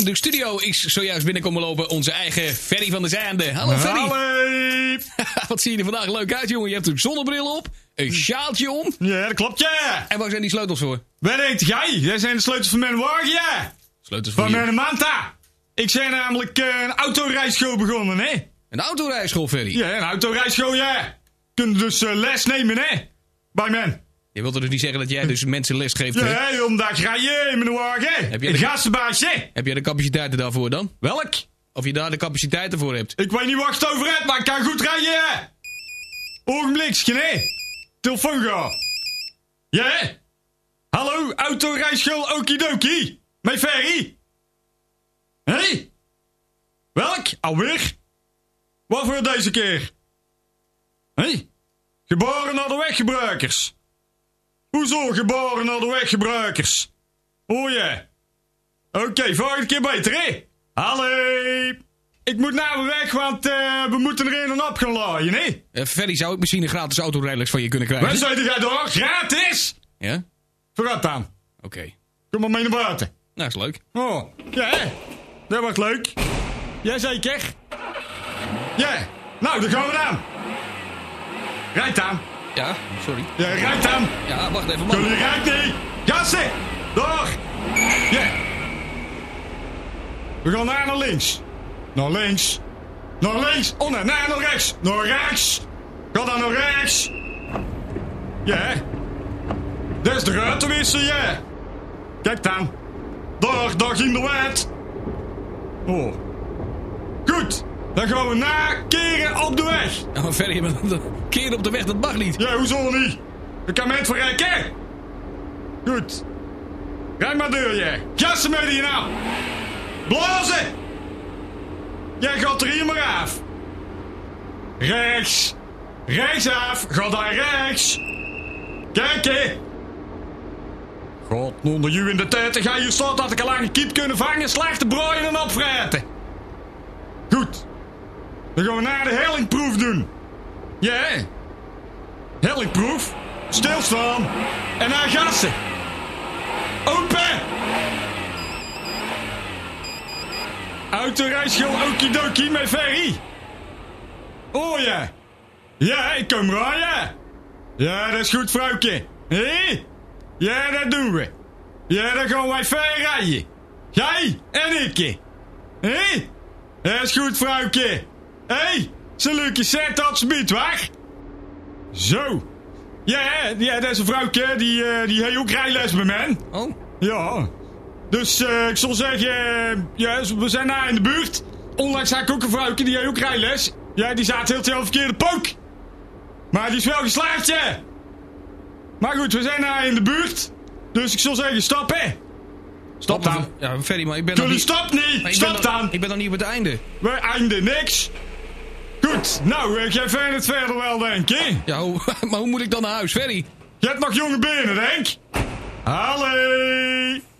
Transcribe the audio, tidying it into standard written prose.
In de studio is zojuist binnenkomen lopen onze eigen Ferry van der Zijde. Hallo Ferry. Hallo. Wat zie je er vandaag leuk uit, jongen. Je hebt een zonnebril op, een sjaaltje om. Ja, dat klopt, ja. En waar zijn die sleutels voor? Waar denkt jij? Jij zijn de sleutels van mijn wagen, ja. Sleutels voor Van je... mijn Manta. Ik ben namelijk een autorijschool begonnen, hè. Een autorijschool, Ferry? Ja, een autorijschool, ja. Kun dus les nemen, hè. Bij men. Je wilt er dus niet zeggen dat jij dus mensen les geeft, hè? Ja, om daar rijden in mijn wagen. Heb je een de- gastenbaasje. Heb jij de capaciteiten daarvoor dan? Welk? Of je daar de capaciteiten voor hebt? Ik weet niet waar je het over hebt, maar ik kan goed rijden. Ogenblikje, hè. Telefoon ga. Ja, hè? Hallo, autorijschool Okidoki. Met Ferry. Hé? Welk? Alweer? Wat voor deze keer? Hé? Geboren naar de weggebruikers. Hoezo geboren naar de weggebruikers? Oh ja. Oké, volgende keer beter, hè? Hallo. Ik moet naar me weg, want we moeten er een en op gaan laaien, hè? Ferry, zou ik misschien een gratis autorijles van je kunnen krijgen? Waar zou jij door? Gratis? Ja? Vooruit dan. Oké. Kom maar mee naar buiten. Nou, is leuk. Oh, ja, hè? Dat wordt leuk. Jazeker. Ja, nou, dan gaan we dan. Rijd dan. Ja, sorry. Ja, rijd dan. Ja, wacht even, man. Jullie rijdt niet. Gassen. Door. Ja. We gaan naar links. Naar links. Naar links. Oh, nee, naar rechts. Naar rechts. Ga dan naar rechts. Ja. Dat is de ruitenwisser, ja. Kijk dan. Daar ging de wet. Oh. Goed. Dan gaan we nakeren op de weg. Ja, maar Ferry, keren op de weg, dat mag niet. Ja, hoezo niet? Ik kan met verrekken. Goed. Rijd maar door, jij. Gassen met die nou. Blazen. Jij gaat er hier maar af. Rechts. Rechtsaf. Ga daar rechts. Kijk, hè. God, onder u in de tijd ga je staat dat ik een lange kiep kunnen vangen, slechte braaien en opvreten. Goed. Dan gaan we naar de hellingproef doen. Ja, hè? Hellingproef. Stilstaan. En naar gassen. Open. Autorijschool Okidoki met Ferry. Oh ja. Ja, ik kom rijden. Ja, dat is goed, vrouwtje. Hé? Ja, dat doen we. Ja, dan gaan wij ver rijden. Jij en ik. Hé? Dat is goed, vrouwtje. Hé? Salutje, zet dat smiet weg. Zo. Ja, dat is een vrouwtje. Die heeft ook rijles bij mij. Oh. Ja. Dus ik zal zeggen, ja, we zijn daar in de buurt. Onlangs had ik ook een vrouwtje, die heeft ook rijles. Ja, die zat heel veel verkeerde pook. Maar die is wel geslaagd, ja. Maar goed, we zijn daar in de buurt. Dus ik zal zeggen, stop, hè. Stop dan. Ja, Ferry, maar ik ben nog Jullie niet... stop niet. Maar Stop dan. Ik ben nog niet op het einde. We einde niks. Goed, nou, jij vindt het verder wel, denk ik. Ja, maar hoe moet ik dan naar huis, Ferry? Je hebt nog jonge benen, denk. Hallo.